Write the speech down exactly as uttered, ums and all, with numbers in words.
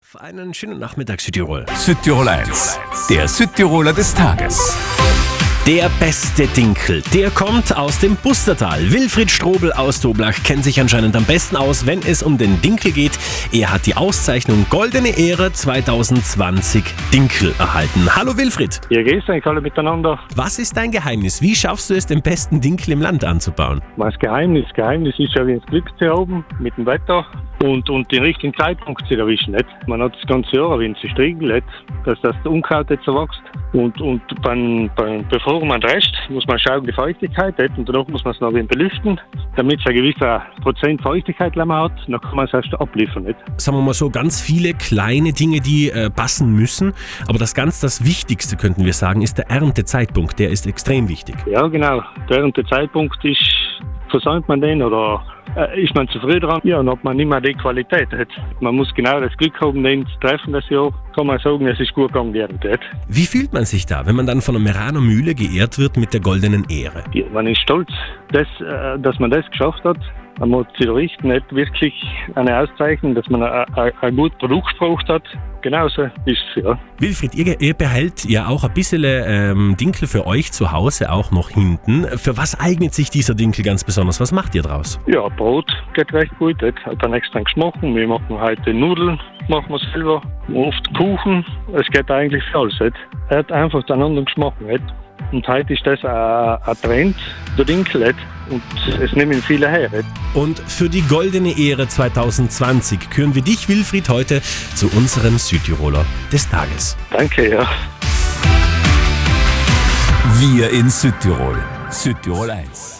Einen schönen Nachmittag, Südtirol. Südtirol eins, der Südtiroler des Tages. Der beste Dinkel, der kommt aus dem Bustertal. Wilfried Strobel aus Toblach kennt sich anscheinend am besten aus, wenn es um den Dinkel geht. Er hat die Auszeichnung Goldene Ehre zwanzig zwanzig Dinkel erhalten. Hallo Wilfried. Ja, grüß euch alle miteinander. Was ist dein Geheimnis? Wie schaffst du es, den besten Dinkel im Land anzubauen? Das Geheimnis, Geheimnis ist ja, das Glück zu haben mit dem Wetter und, und den richtigen Zeitpunkt zu erwischen. Nicht? Man hat das ganze Jahr, wenn es striegelt, dass das Unkraut jetzt so wächst. Und, und beim, beim, bevor man drescht, muss man schauen, die Feuchtigkeit hat, und danach muss man es noch ein belüften, damit es ein gewisser Prozent Feuchtigkeit hat, dann kann man es erst abliefern. Nicht? Sagen wir mal so, ganz viele kleine Dinge, die äh, passen müssen, aber das ganz das Wichtigste, könnten wir sagen, ist der Erntezeitpunkt, der ist extrem wichtig. Ja, genau. Der Erntezeitpunkt ist, versäumt man den oder äh, ist man zu früh dran, ja, dann hat man nicht mehr die Qualität. Man muss genau das Glück haben, den zu treffen das Jahr, kann man sagen, es ist gut gegangen, die Ernte. Wie fühlt man sich da, wenn man dann von der Meraner Mühle geehrt wird mit der goldenen Ehre? Ja, man ist stolz, dass, äh, dass man das geschafft hat. Man hat sich richtig nicht wirklich eine Auszeichnung, dass man ein, ein, ein gutes Produkt gebraucht hat. Genauso ist es, ja. Wilfried, ihr, ihr behält ja auch ein bisschen ähm, Dinkel für euch zu Hause auch noch hinten. Für was eignet sich dieser Dinkel ganz besonders? Was macht ihr draus? Ja, Brot geht recht gut. Hat dann extra geschmacken. Wir machen heute Nudeln, machen wir selber. Oft Kuchen. Es geht eigentlich für alles. Er hat einfach einen anderen Geschmack. Und heute ist das ein, ein Trend, der Dinkel. Und es nehmen viele her. Und für die Goldene Ehre zwanzig zwanzig küren wir dich, Wilfried, heute zu unserem Südtiroler des Tages. Danke, ja. Wir in Südtirol. Südtirol eins.